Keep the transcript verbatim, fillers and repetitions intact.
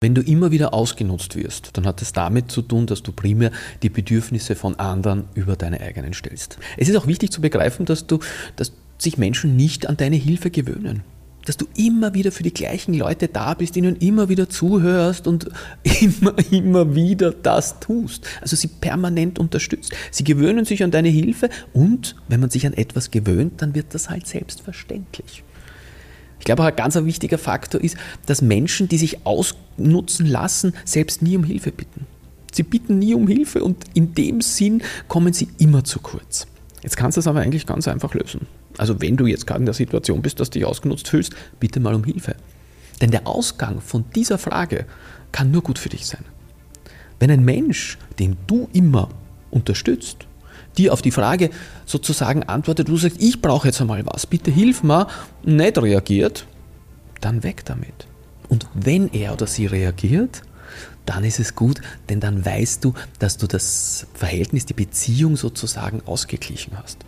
Wenn du immer wieder ausgenutzt wirst, dann hat es damit zu tun, dass du primär die Bedürfnisse von anderen über deine eigenen stellst. Es ist auch wichtig zu begreifen, dass, du, dass sich Menschen nicht an deine Hilfe gewöhnen. Dass du immer wieder für die gleichen Leute da bist, ihnen immer wieder zuhörst und immer, immer wieder das tust. Also sie permanent unterstützt. Sie gewöhnen sich an deine Hilfe und wenn man sich an etwas gewöhnt, dann wird das halt selbstverständlich. Ich glaube, auch ein ganz wichtiger Faktor ist, dass Menschen, die sich ausnutzen lassen, selbst nie um Hilfe bitten. Sie bitten nie um Hilfe und in dem Sinn kommen sie immer zu kurz. Jetzt kannst du das aber eigentlich ganz einfach lösen. Also wenn du jetzt gerade in der Situation bist, dass du dich ausgenutzt fühlst, bitte mal um Hilfe. Denn der Ausgang von dieser Frage kann nur gut für dich sein. Wenn ein Mensch, den du immer unterstützt, dir auf die Frage sozusagen antwortet, du sagst, ich brauche jetzt einmal was, bitte hilf mir, nicht reagiert, dann weg damit. Und wenn er oder sie reagiert, dann ist es gut, denn dann weißt du, dass du das Verhältnis, die Beziehung sozusagen ausgeglichen hast.